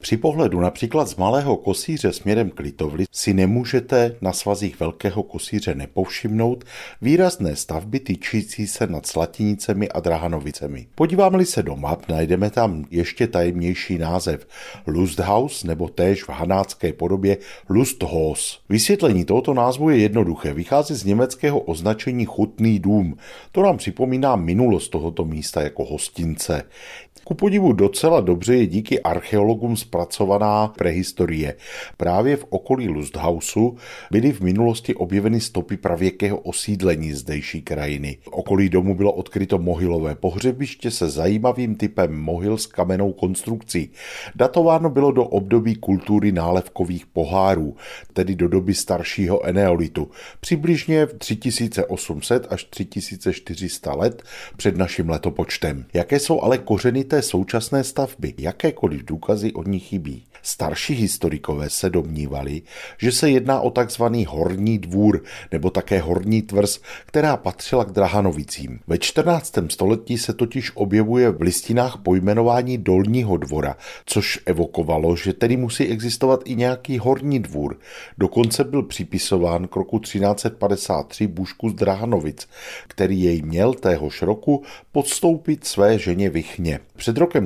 Při pohledu například z Malého Kosíře směrem k Litovli si nemůžete na svazích Velkého Kosíře nepovšimnout výrazné stavby tyčící se nad Slatinicemi a Drahanovicemi. Podíváme-li se do map, najdeme tam ještě tajemnější název Lusthaus nebo též v hanácké podobě Lusthaus. Vysvětlení tohoto názvu je jednoduché, vychází z německého označení chutný dům. To nám připomíná minulost tohoto místa jako hostince. Ku podivu docela dobře je díky archeologům zpracovaná prehistorie. Právě v okolí Lusthausu byly v minulosti objeveny stopy pravěkého osídlení zdejší krajiny. V okolí domu bylo odkryto mohylové pohřebiště se zajímavým typem mohyl s kamennou konstrukcí. Datováno bylo do období kultury nálevkových pohárů, tedy do doby staršího eneolitu, přibližně v 3800 až 3400 let před naším letopočtem. Jaké jsou ale kořeny té současné stavby? Jakékoliv důkazy od ní chybí. Starší historikové se domnívali, že se jedná o takzvaný horní dvůr nebo také horní tvrz, která patřila k Drahanovicím. Ve 14. století se totiž objevuje v listinách pojmenování dolního dvora, což evokovalo, že tedy musí existovat i nějaký horní dvůr. Dokonce byl připisován k roku 1353 Bušku z Drahanovic, který jej měl téhož roku podstoupit své ženě Vichně. Před rokem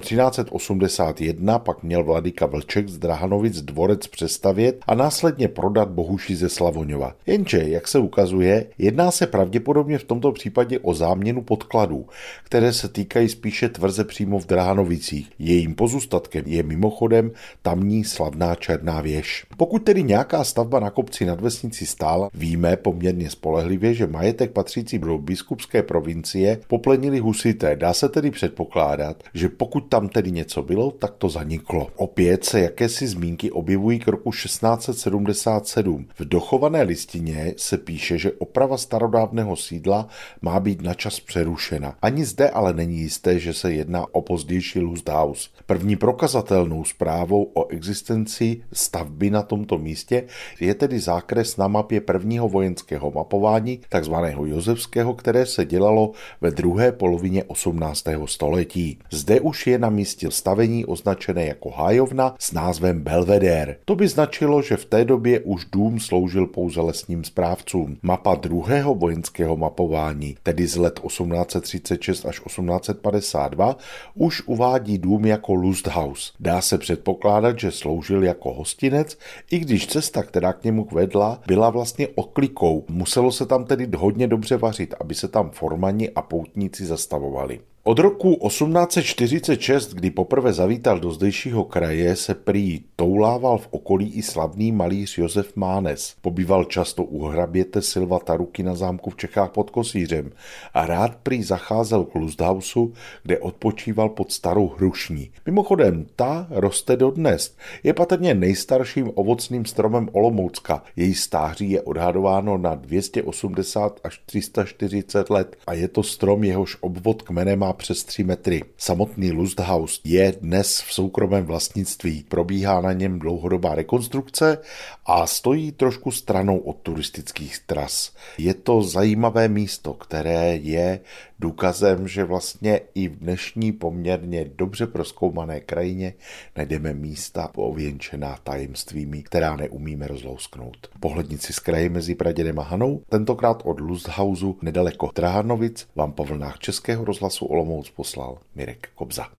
1381 pak měl vladyka Vlček z Drahanovic dvorec přestavět a následně prodat Bohuši ze Slavoňova. Jenže, jak se ukazuje, jedná se pravděpodobně v tomto případě o záměnu podkladů, které se týkají spíše tvrze přímo v Drahanovicích. Jejím pozůstatkem je mimochodem tamní slavná Černá věž. Pokud tedy nějaká stavba na kopci nad vesnicí stála, víme poměrně spolehlivě, že majetek patřící do biskupské provincie poplenili husité. Dá se tedy předpokládat, že pokud tam tedy něco bylo, tak to zaniklo. Opět se jakési zmínky objevují k roku 1677. V dochované listině se píše, že oprava starodávného sídla má být načas přerušena. Ani zde ale není jisté, že se jedná o pozdější Lusthaus. První prokazatelnou zprávou o existenci stavby na tomto místě je tedy zákres na mapě prvního vojenského mapování, takzvaného Josefského, které se dělalo ve druhé polovině 18. století. Zde už je na místě stavení označené jako hájovna s názvem Belvedere. To by značilo, že v té době už dům sloužil pouze lesním správcům. Mapa druhého vojenského mapování, tedy z let 1836 až 1852, už uvádí dům jako Lusthaus. Dá se předpokládat, že sloužil jako hostinec, i když cesta, která k němu vedla, byla vlastně oklikou. Muselo se tam tedy hodně dobře vařit, aby se tam formani a poutníci zastavovali. Od roku 1846, kdy poprvé zavítal do zdejšího kraje, se prý toulával v okolí i slavný malíř Josef Mánes. Pobýval často u hraběte Silva Taruky na zámku v Čechách pod Kosířem a rád prý zacházel k Lusthausu, kde odpočíval pod starou hrušní. Mimochodem, ta roste dodnes. Je patrně nejstarším ovocným stromem Olomoucka. Její stáří je odhadováno na 280 až 340 let a je to strom, jehož obvod kmene má přes 3 metry. Samotný Lusthaus je dnes v soukromém vlastnictví. Probíhá na něm dlouhodobá rekonstrukce a stojí trošku stranou od turistických tras. Je to zajímavé místo, které je důkazem, že vlastně i v dnešní poměrně dobře prozkoumané krajině najdeme místa ověnčená tajemstvími, která neumíme rozlousknout. Pohlednici z kraje mezi Pradědem a Hanou, tentokrát od Lusthausu nedaleko Drahanovic, vám po vlnách Českého rozhlasu Olomouc poslal Mirek Kobza.